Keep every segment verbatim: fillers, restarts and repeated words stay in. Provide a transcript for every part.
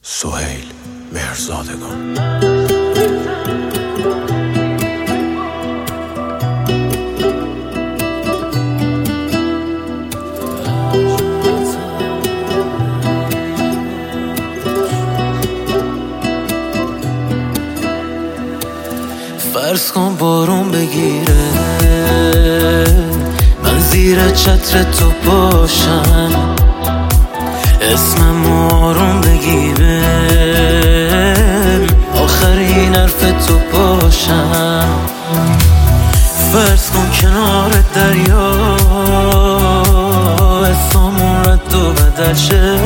سهیل مهرزادگان. فرض کن بارون بگیره، من زیر چتر تو باشم، اسمم آروم بگیره، آخرین حرف تو باشم. فرض کن کنار دریا اسممون رد و بدل شه،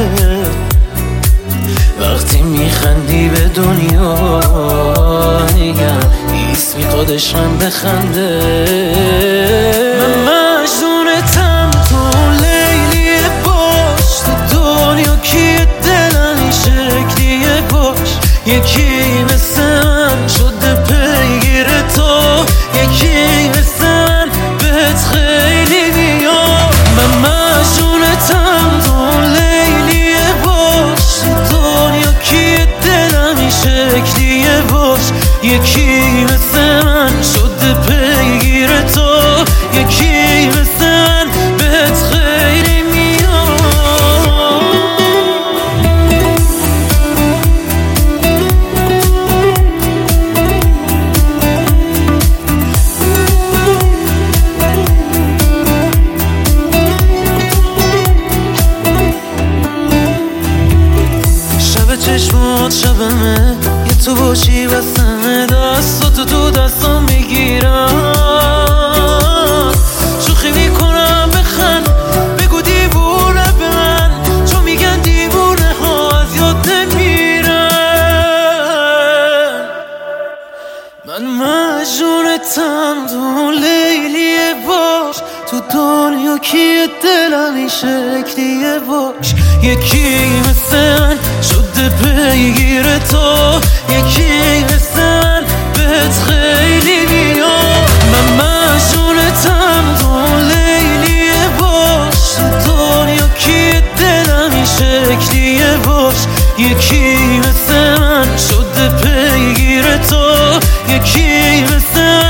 وقتی میخندی به دنیا نگم اسمی خودش هم بخنده. من مجنونتم، تو لیلیه باش، تو دنیا کیه دلم این شکلیه باش. یکی مثل من شده پیگیر تو، یکی مثل من بهت خیلی بیاد. من مجنونتم، تو لیلیه باش، تو دنیا کیه دلم این شکلیه باش. یکی مثل من شده پیگیر تو، یکی مثل من بهت خیلی میاد. شب چشمات شبمه، یه تو باشی واسمه، دستاتو تو دستام میگیرم، شوخی میکنم بخند، بگو دیوونه به من، چون میگن دیوونه ها از یاد نمیرن. من مجنونتم، تو لیلیه باش، تو دنیا کیه دلم این شکلیه باش. یکی مثل من شده پیگیر تو، یکی مثل من بهت خیلی بیاد. من مجنونتم، تو لیلیه باش، تو دنیا کیه دلم این شکلیه باش. یکی مثل من شده پیگیر تو، یکی مثل من